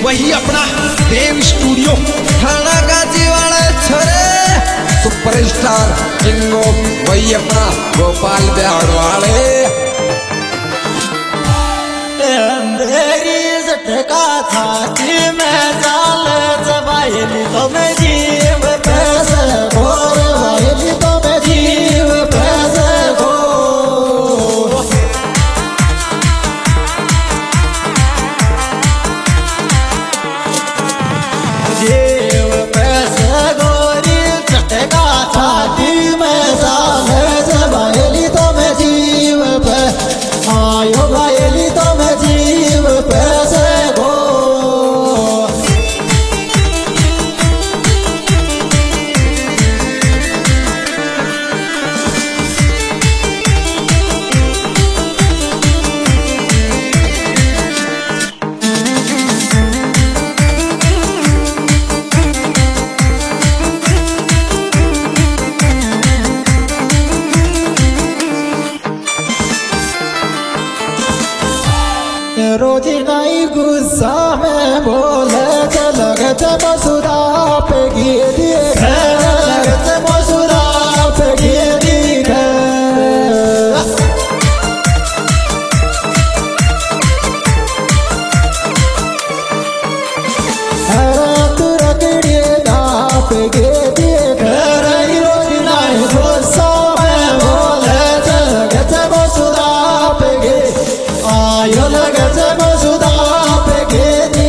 वही अपना देव स्टूडियो थाना गाजी वाले छोरे सुपरस्टार किंगो, वही अपना गोपाल बिहार वाले झटका छाती में जाल जबाइली तो मैं जीव पैसे घोर वाइली तो मैं जीव पैसे घोर जीव पैसे घोरी झटका छाती में जाल जबाइली तो मैं जीव पे आयो भाईली तो मैं जीव पैसे रोजी नहीं गुस्सा में बोले लगत मसूदा पे गिरी लगत मसूदा पे गिरी तू रगड़िए ना पे गिरी रोजी नहीं गुस्सा में बोले लगत मसूदा पे गिरी आयो लगत मसूदा पे गिरी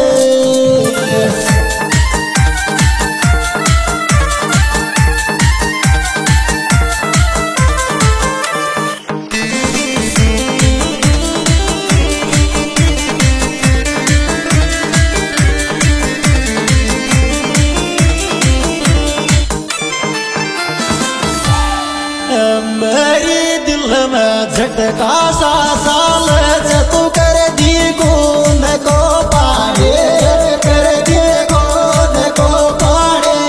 मेरी दिल में झटका सा साल तू कर दी कौन को पाड़े कर दी कौन को पाड़े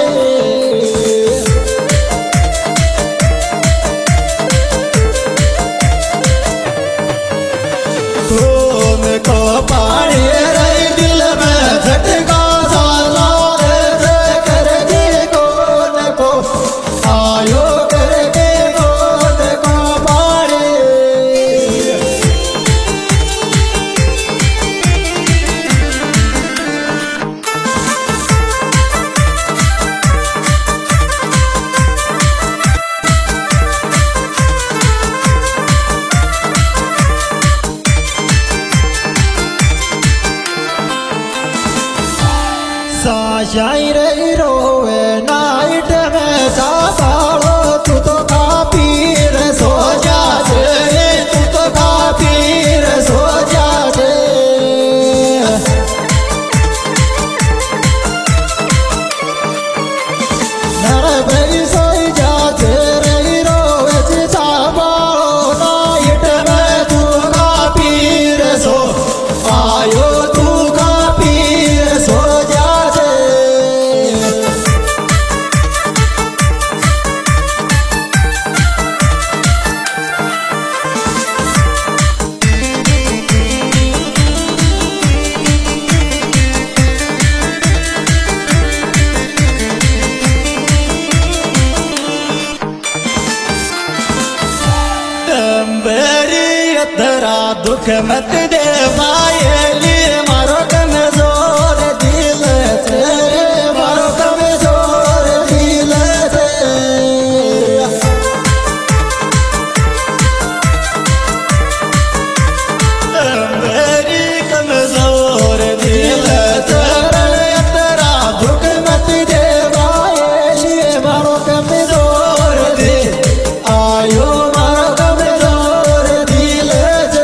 कौन को पाड़े रे दिल में झटका सा साल कर दी कौन को आयो शायर रोवे नाइट में साबालो तू तो खा पीर सो जा दे तू तो खा पीर सो जा दे नर भाई सोई जा रे रोवे साबालो नाइट में तू खा पीर सो आयो तू खा पीर सो जा दुख मत दे पायली मारो कमजोर दिल से मारो कमजोर दिल से मेरी कमजोर दिल से तेरा दुख मत दे पायली मारो कमजोर दिल आयो मारो कमजोर दिल से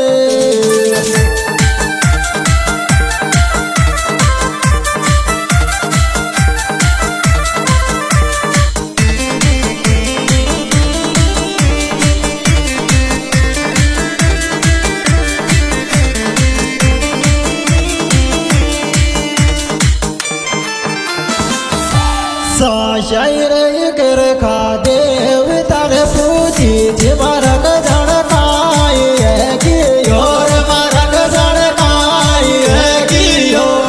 शायर कर खा देव तर पूजी जी मारक जन खाई है कि और मारक जन खाई है कि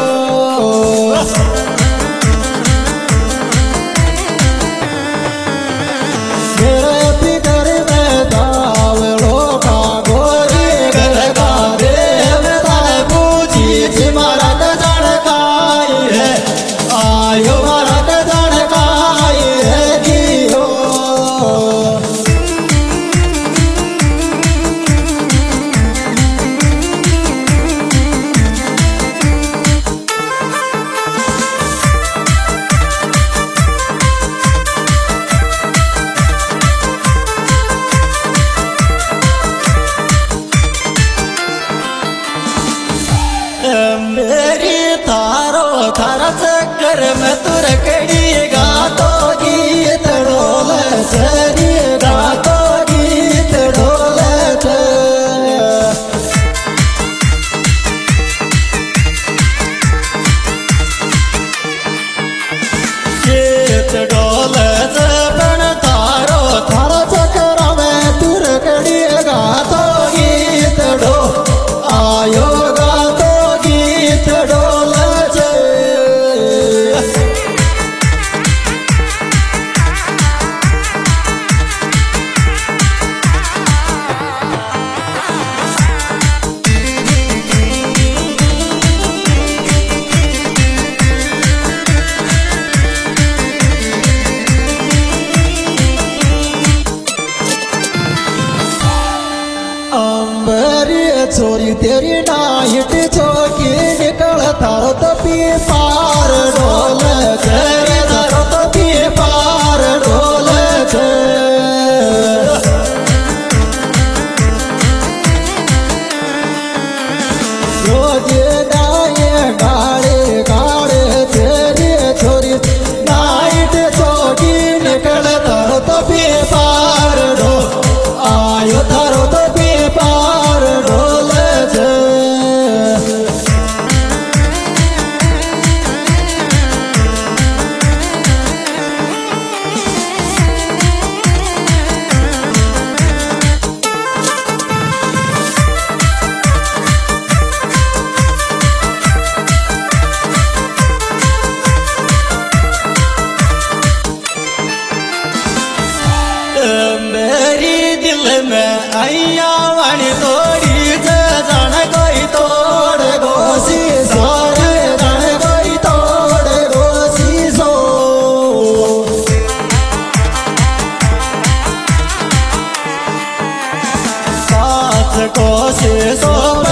घर में तुरकड़ी गातो गीत ढोले छरी गातो गीत ढोले छे गीत ढोले छे पण थारो थारो चक्र में तुरकड़ी गातो गीत ढो आयो गातो गीत ढोले छे अंबरी छोरी तेरी नाइट चौकी निकल तारो तो पी पार ढोल तेरे तारो तो पी पार ढोल रोज गाये गाड़े गाड़े तेरी छोरी नाइट चौकी निकल तारो तो पी पार ढो आयो तारो तो पी पार ढोल छे मेरी दिल में आइया वाणी तोड़ी जान कोई तोड़ गोसी सोरे जान कोई तोड़ गोसी सो साथ कोसी सो